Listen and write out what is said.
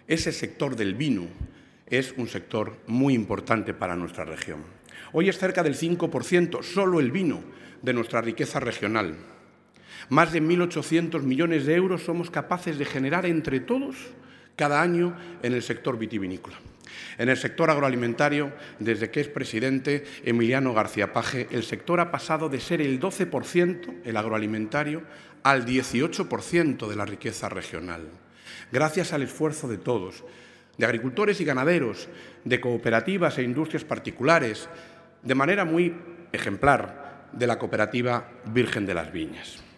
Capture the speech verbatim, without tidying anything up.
ese sector del vino es un sector muy importante para nuestra región. Hoy es cerca del cinco por ciento, solo el vino, de nuestra riqueza regional. Más de mil ochocientos millones de euros somos capaces de generar entre todos cada año en el sector vitivinícola. En el sector agroalimentario, desde que es presidente Emiliano García Paje, el sector ha pasado de ser el doce por ciento, el agroalimentario, al dieciocho por ciento de la riqueza regional. Gracias al esfuerzo de todos, de agricultores y ganaderos, de cooperativas e industrias particulares, de manera muy ejemplar de la cooperativa Virgen de las Viñas.